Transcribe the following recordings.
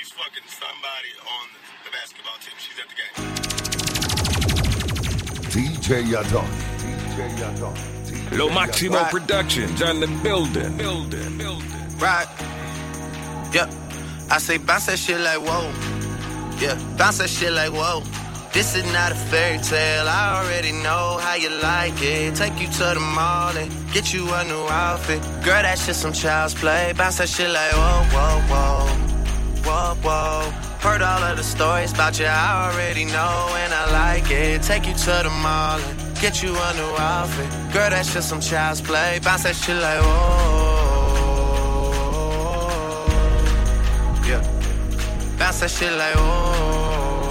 She's fucking somebody on the basketball team. She's at the game. DJ Yadon. Lo Maximo right. Productions on the building. Right. Yeah. I say bounce that shit like whoa. Yeah. Bounce that shit like whoa. This is not a fairy tale. I already know how you like it. Take you to the mall and get you a new outfit. Girl, that shit some child's play. Bounce that shit like whoa, whoa, whoa. Whoa, whoa. Heard all of the stories about you, I already know, and I like it. Take you to the mall and get you a new outfit. Girl, that shit some child's play. Bounce that shit like whoa. Yeah. Bounce that shit like whoa.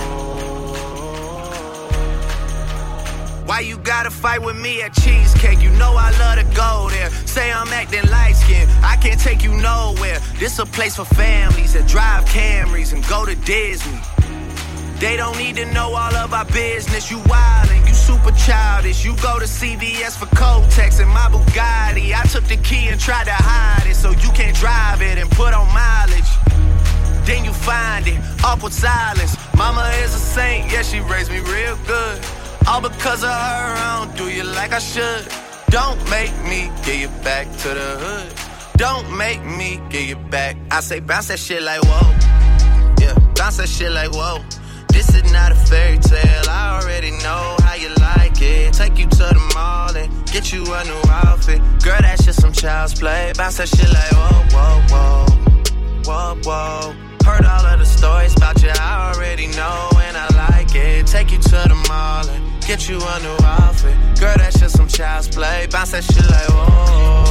Why you gotta fight with me at Cheesecake? You know I love to go there. Say I'm acting light-skinned, I can't take you nowhere. This a place for families that drive Camrys and go to Disney. They don't need to know all of our business. You wildin', you super childish. You go to CVS for Kotex and my Bugatti. I took the key and tried to hide it so you can't drive it and put on mileage. Then you find it, awkward silence. Mama is a saint, yeah, she raised me real good. All because of her, I don't do you like I should. Don't make me get you back to the hood. Don't make me get you back. I say bounce that shit like whoa. Yeah, bounce that shit like whoa. This is not a fairy tale. I already know how you like it. Take you to the mall and get you a new outfit. Girl, that shit some child's play. Bounce that shit like whoa, whoa, whoa. Whoa, whoa. Heard all of the stories about you, I already know, and I like it. Take you to the mall and get you a new outfit. Girl, that shit some child's play. Bounce that shit like whoa.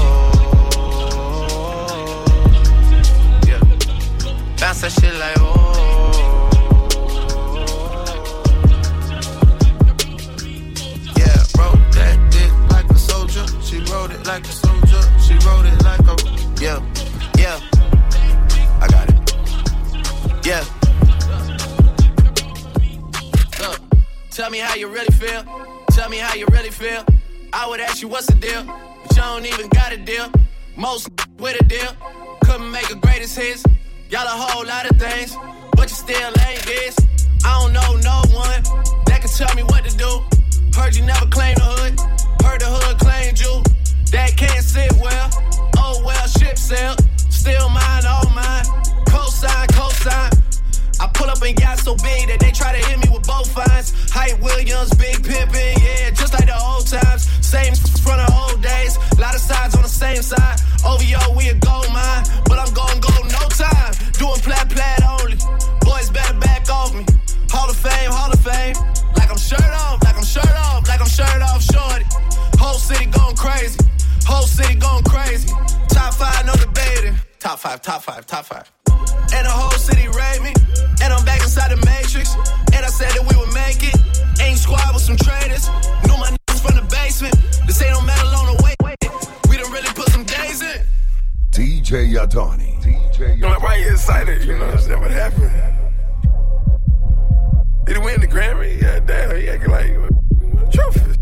Yeah. Bounce that shit like whoa. Yeah, wrote that dick like a soldier. She wrote it like a soldier. She wrote it like a yeah, yeah. I got it. Yeah. Look, tell me how you really feel. Tell me how you really feel. I would ask you what's the deal, but you don't even got a deal. Most with a deal. Couldn't make a greatest hits. Y'all a whole lot of things, but you still ain't this. I don't know no one that can tell me what to do. Heard you never claimed the hood. Heard the hood claimed you. That can't sit well. Oh well, ship sailed. Still mine, all mine. Cosign, cosign. I pull up and got so big that they try to hit me with both fines. Hype Williams, big pimpin', yeah, just like the old times. Same from the old days. Lot of sides on the same side. OVO, we a gold mine, but I'm gon' go no time. Doing plat only. Boys better back off me. Hall of Fame, Hall of Fame. Like I'm shirt off, like I'm shirt off, like I'm shirt off, shorty. Whole city going crazy. Whole city going crazy. Top 5, no debating. Top 5, top 5, top 5. And the whole city rate me. And I'm back inside the Matrix. And I said that we would make it. Ain't squad with some traitors. Knew my niggas from the basement. This ain't no metal on the way. We done really put some days in. DJ Yadoni. You know, like, why you excited? You know what I'm saying? What happened? Did he win the Grammy? Yeah, damn. He acting like a trophy.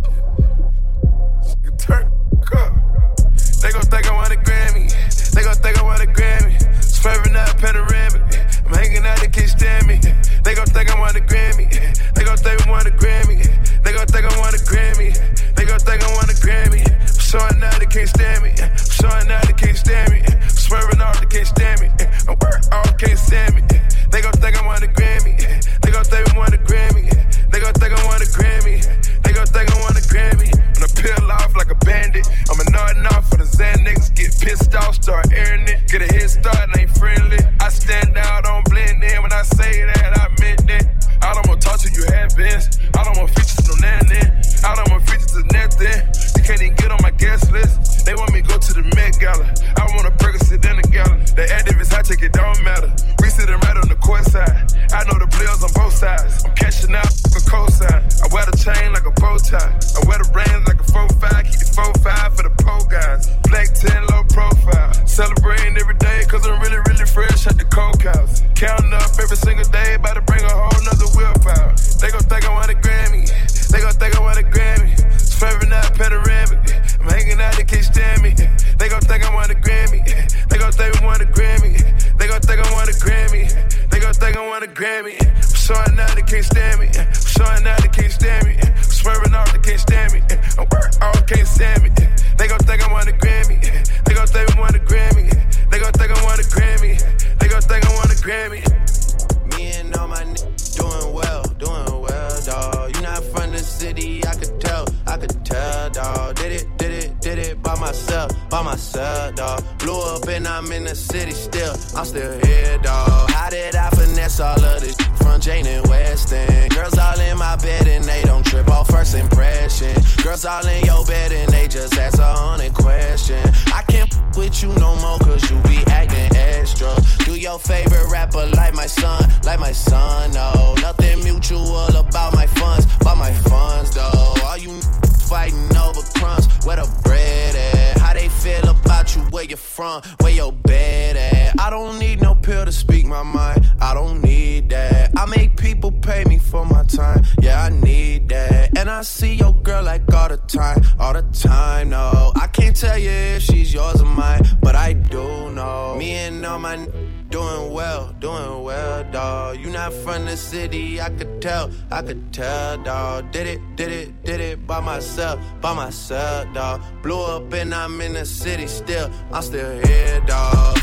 Turn up. They gon' think I want a Grammy. They gon' think I want a Grammy. Swerving out panoramic. I'm hanging out, they can't stand me. They gon' think I want a Grammy. They gon' think I want a Grammy. They gon' think I want a Grammy. They gon' think I want a Grammy. I'm showing out, they can't stand me. I'm showing out, they can't stand me. I'm swerving off, they can't stand me. I'm work off, can't stand me. They gon' think I want a Grammy. They gon' think I want a Grammy. They gon' think I want a Grammy. They gon' think I want a Grammy. I'm gonna peel off like a bandit. I'm a nodding off for the Zan niggas. Get pissed off, start airing it. Get a head start, ain't friendly. I stand out, don't blend in. When I say that, I meant it. I don't wanna talk to you have-beens. I don't want features no nothing. I don't want features to nothing. You can't even get on my guest list. They want me to go to the Met Gala. I want a Percocet in the gallon. The activists, I take it, don't matter. We sitting right on the court side. I know the players on both sides. I'm cashing out for cosign. I wear the chain like a bow tie. I wear the rings like a 4-5. Keep the 4-5 for the pole guys. Black 10, low profile. Celebrating every day, cause I'm really, really fresh at the coke house. Counting up every single day, about to bring a whole nother willpower. They gon' think I want a Grammy. They gon' think I want a Grammy. Swerving out panoramic. I'm hanging out, they can't stand me. They gon' think I want a Grammy. They gon' think I want a Grammy. They gon' think I want a Grammy. They gon' gon' think I want a Grammy. I'm showing out, they can't stand me. I'm showing out, they can't stand me. I'm swerving off, they can't stand me. I'm work off, can't stand me. They gon' think I want a Grammy. They gon' think I want a Grammy. They gon' think I want a Grammy. They gon' think I want a Grammy. Me and all my niggas doing well, dawg. You not from the city, I could tell, dawg. Did it by myself, dawg. Blew up and I'm in the city still, I'm still here, dawg. How did I finesse all of this from Jane and Weston? Girls all in my bed and they don't trip off first impression. Girls all in your bed and they just ask 100 questions. I can't with you no more cause you be acting extra. Do your favorite rapper like my son, no. Nothing mutual about my funds, though. All you fighting over crumbs, where the bread at? How they feel about you, where you from, where your bed at? I don't need no pill to speak my mind, I don't need that. I make people pay me for my time, yeah, I need that. And I see your girl like all the time, no. I can't tell you if she's yours or mine, but I do know. Me and all my doing well, dawg. You not from the city, I could tell, dawg. Did it by myself, dawg. Blew up and I'm in the city still, I'm still here, dawg.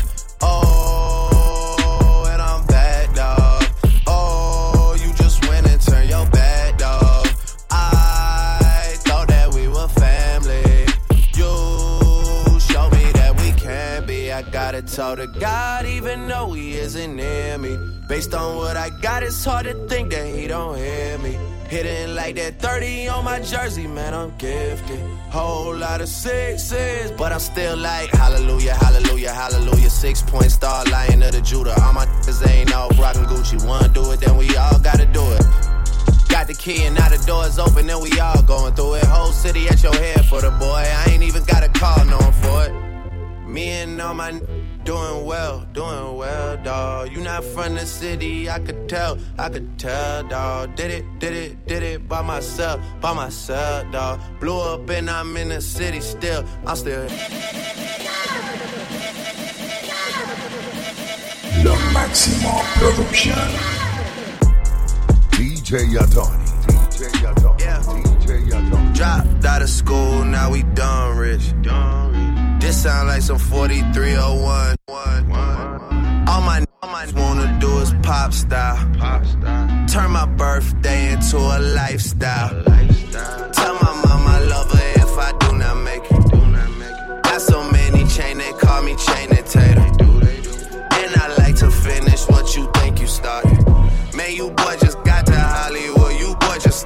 Oh, and I'm back, dawg. Oh, you just went and turned your back, dawg. I thought that we were family. You showed me that we can be. I gotta tell to God even though he isn't near me. Based on what I got, it's hard to think that he don't hear me. Hitting like that 30 on my jersey, man, I'm gifted. Whole lot of sixes, but I'm still like, hallelujah, hallelujah, hallelujah. 6-point star, Lion of the Judah. All my niggas ain't off, rockin' Gucci. Wanna do it, then we all gotta do it. Got the key and now the door's open and we all going through it. Whole city at your head for the boy. I ain't even got a call knowing for it. Me and all my doing well, dawg. You not from the city, I could tell, dawg. Did it by myself, dawg. Blew up and I'm in the city still, I'm still Lo Máximo Production. DJ Yadoni. Dropped out of school, now we done rich. This sound like some 4301. All my wanna do is pop style. Turn my birthday into a lifestyle. Tell my mama I love her if I do not make it. Got so many chain, they call me chain and tater. And I like to finish what you think you started. Man, you boy just got to Hollywood, you boy just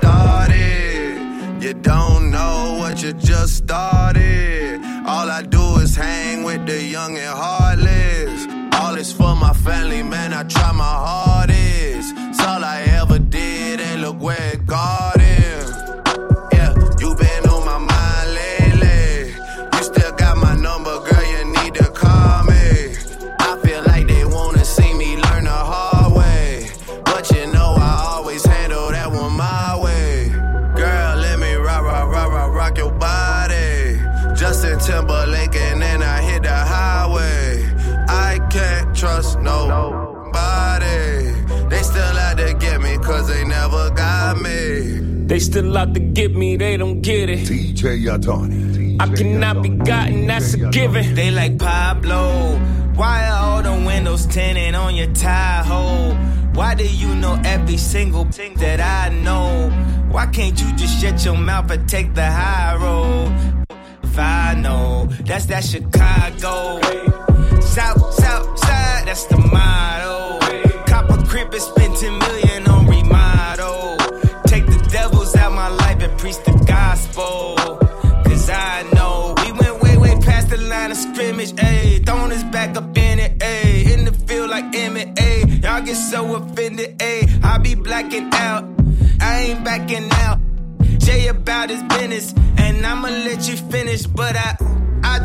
started. You don't know what you just started. All I do is hang with the young and heartless. All is for my family, man, I try my hardest. It's all I ever did, and look where it got him. Yeah, you been on my mind lately. You still got my number, girl, you need to call me. I feel like they wanna see me learn the hard way. But you know I always handle that one my way. Girl, let me rock your body. Justin Timberlake and then I hit the highway. I can't trust nobody. They still out to get me cause they never got me. They still out to get me, they don't get it. DJ Yadoni. I cannot be gotten, that's a given. They like Pablo. Why are all the windows tinted on your Tahoe? Why do you know every single thing that I know? Why can't you just shut your mouth and take the high road? If I know, that's that Chicago. South side, that's the motto. Cop a crib and spend 10 million on remodel. Take the devils out my life and preach the gospel. Cause I know we went way past the line of scrimmage, ayy. Throwing us back up in it, ayy. In the field like Emmett, ayy. Y'all get so offended, ayy. I be blacking out, I ain't backing out. Jay about his business, and I'ma let you finish. But I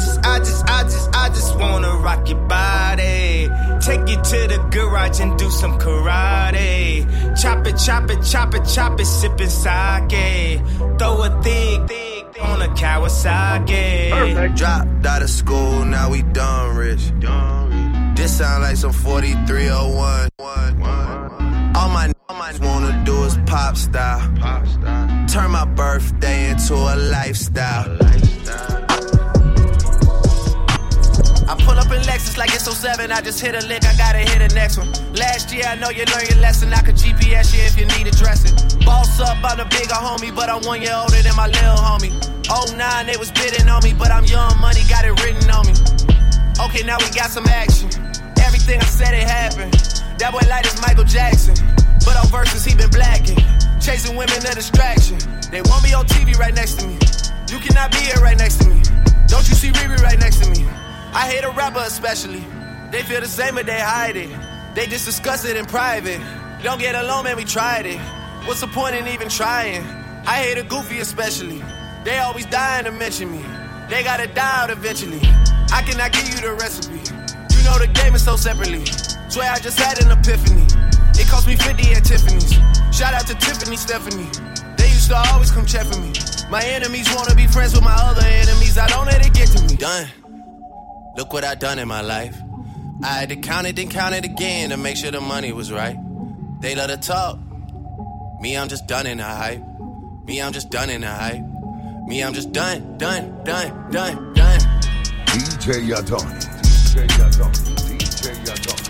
just wanna rock your body. Take you to the garage and do some karate. Chop it, sippin' sake. Throw a thing on a Kawasaki. Perfect. Dropped out of school, now we done rich. This sound like some 4301. pop star. Turn my birthday into a lifestyle. I pull up in Lexus like it's 07. I just hit a lick, I gotta hit the next one. Last year, I know you learned your lesson. I could GPS you if you need addressing. Boss up, I'm the bigger homie, but I'm 1 year older than my little homie. 09, they was bidding on me, but I'm young money, got it written on me. Okay, now we got some action. Everything I said, it happened. That boy light is Michael Jackson, but on verses, he been blacking. Chasing women, a distraction. They want me on TV right next to me. You cannot be here right next to me. Don't you see Riri right next to me? I hate a rapper especially. They feel the same but they hide it. They just discuss it in private. Don't get along, man, we tried it. What's the point in even trying? I hate a goofy especially. They always dying to mention me. They gotta die out eventually. I cannot give you the recipe. You know the game is so separately. Swear I just had an epiphany. It cost me 50 at Tiffany's. Shout out to Tiffany, Stephanie. They used to always come check for me. My enemies wanna be friends with my other enemies. I don't let it get to me. Done. Look what I done in my life. I had to count it, then count it again to make sure the money was right. They love to talk. Me, I'm just done in the hype. Me, I'm just done in the hype. Me, I'm just done. DJ Yadoni. DJ Yadoni. DJ Yadoni.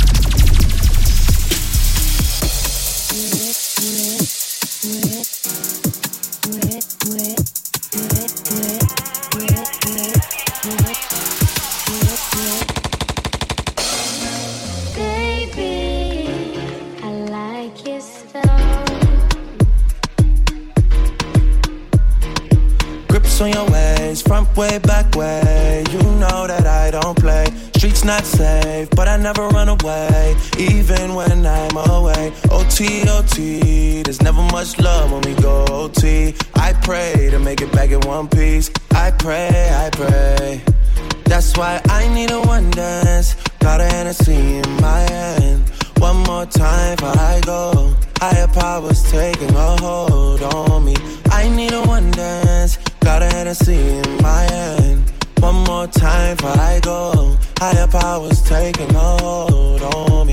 On your ways, front way, back way. You know that I don't play. Streets not safe, but I never run away, even when I'm away. OT, OT, there's never much love when we go OT. I pray to make it back in one piece. I pray. That's why I need a one dance. Got a Hennessy in my hand. One more time before I go. Higher powers taking a hold on me. I need a one dance. Got a Hennessy in my hand. One more time before I go. Higher powers taking a hold on me.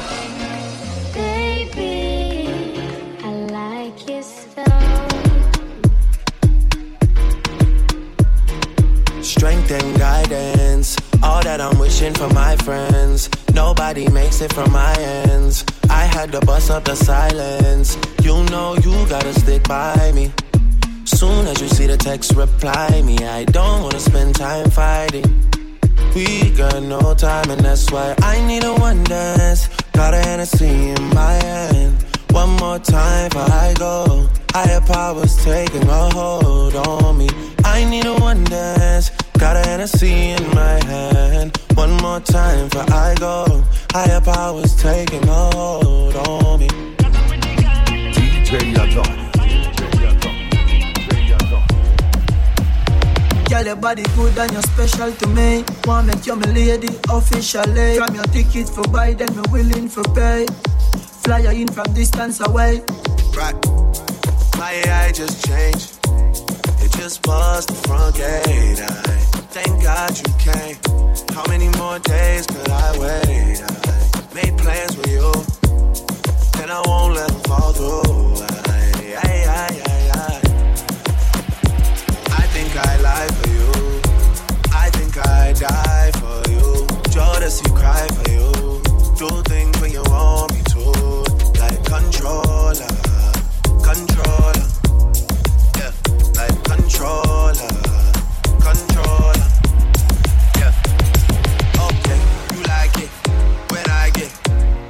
Baby, I like you so. Strength and guidance, all that I'm wishing for my friends. Nobody makes it from my ends. I had to bust up the silence. You know you gotta stick by me. Soon as you see the text, reply me. I don't wanna spend time fighting. We got no time and that's why I need a one dance. Got a Hennessy in my hand. One more time before I go. Higher powers taking a hold on me. I need a one dance. Got a Hennessy in my hand. One more time before I go. Higher powers taking a hold on me. DJ Yadoni. Girl, your body good and you're special to me. Want make you my lady officially. From your ticket for buy, then me willing for pay. Fly you in from distance away. Right, my AI just changed. It just buzzed the front gate. Thank God you came. How many more days could I wait? I made plans with you, and I won't let them fall through. I think I lie for you. I think I die for you. Jodeci cry for you. Do things when you want me to. Like controller. Yeah, like controller. Yeah. Okay, you like it when I get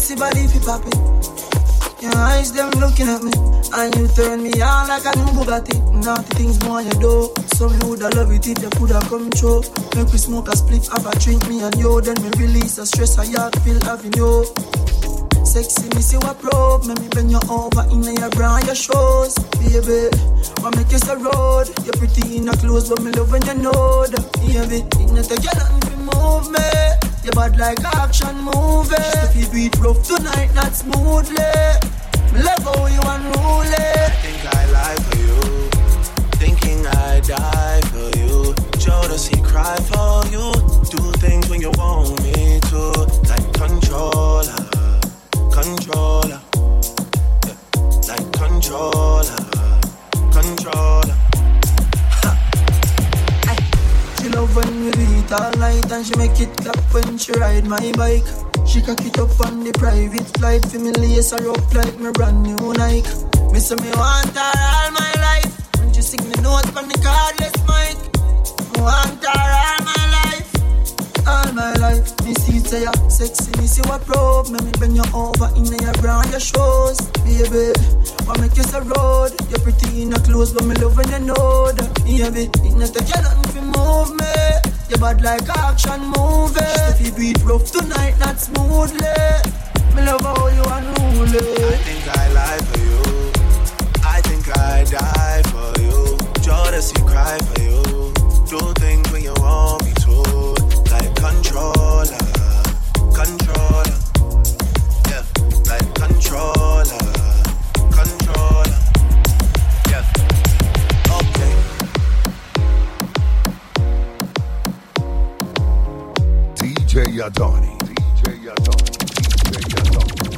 sexy body fi pop it. Your eyes them looking at me, and you turn me on like a new Bugatti. Naughty things more you do, so me woulda love it if you coulda come true. Make we smoke a spliff, have a drink me and you, then me release the stress I yard feel having you. Sexy, me see what probe, me bend you over in your bra and your shoes, baby. What make you so road? You're pretty in your clothes, but me love when you know that, baby. It not take you nothing to move me. You bad like action movie. Just if you beat rough tonight, not smoothly. Me love how you unruly. I think I lie for you, thinking I die for you. Jodeci cry for you, do things when you want me to, like controller. Controller, yeah. Like controller. She love when we do it all night, and she make it clap when she ride my bike. She cock it up on the private flight, for me lace her up like my brand new Nike. Me say me want her all my life, when she sing the note from the cardless mic. Me want her all my life. All my life, me see it say ya sexy, me see what probe. Me bend you over in your bra and your shoes, baby. What make you so road? You're pretty in your clothes, but me love when you know that, baby. It not take you nothing to move me. You bad like action movie. Just if you beat rough tonight, not smoothly. Me love how you unruly. I think I lie for you, I think I die for you. Jodeci cry for you, do things when you want me to, like controller, yeah, like controller, yeah, okay. DJ Yadoni.